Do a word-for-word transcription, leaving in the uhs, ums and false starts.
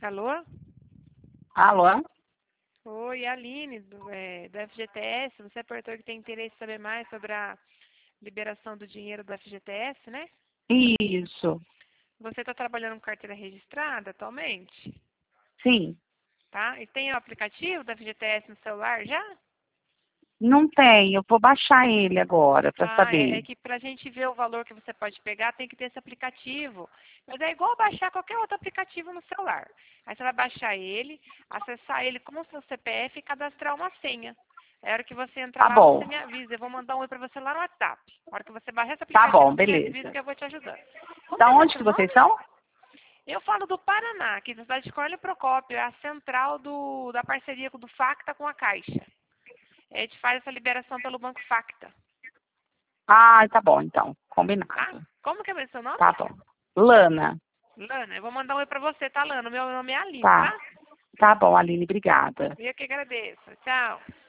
Alô? Alô? Oi, Aline, do, é, do F G T S. Você apertou que tem interesse em saber mais sobre a liberação do dinheiro do F G T S, né? Isso. Você está trabalhando com carteira registrada atualmente? Sim. Tá? E tem o aplicativo do F G T S no celular já? Não tem, eu vou baixar ele agora para Ah, é, é saber. que para a gente ver o valor que você pode pegar, tem que ter esse aplicativo. Mas é igual baixar qualquer outro aplicativo no celular. Aí você vai baixar ele, acessar ele com o seu C P F e cadastrar uma senha. É a hora que você entrar Tá lá, você bom. me avisa. Eu vou mandar um oi para você lá no WhatsApp. A hora que você baixar esse Tá aplicativo, bom, você me avisa beleza. que eu vou te ajudando. Como que Da é onde mesmo que seu vocês nome? são? Eu falo do Paraná, aqui da cidade de Cornélio Procópio. É a central do, da parceria do Facta com a Caixa. A gente faz essa liberação pelo Banco Facta, Ah, tá bom, então. tá? Combinado. Como que é mesmo seu nome? Tá bom. Lana. Lana, eu vou mandar um oi pra você, tá, Lana? Meu nome é Aline, Tá. tá? Tá bom, Aline, obrigada. Eu que agradeço. Tchau.